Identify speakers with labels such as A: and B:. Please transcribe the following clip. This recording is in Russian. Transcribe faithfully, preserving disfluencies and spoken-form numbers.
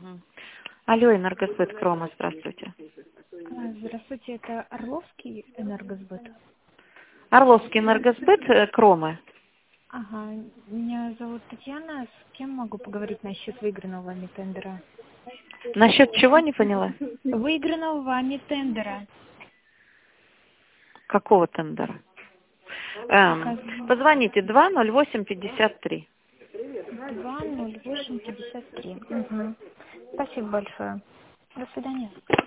A: Угу. Алло, энергосбыт Крома, здравствуйте.
B: Здравствуйте, это Орловский энергосбыт.
A: Орловский энергосбыт э, Кромы.
B: Ага, меня зовут Татьяна. С кем могу поговорить насчет выигранного вами тендера?
A: Насчет чего, не поняла?
B: Выигранного вами тендера.
A: Какого тендера? Эм, позвоните два ноль восемь пятьдесят три.
B: два ноль восемь пятьдесят три. Угу. Спасибо большое. До свидания.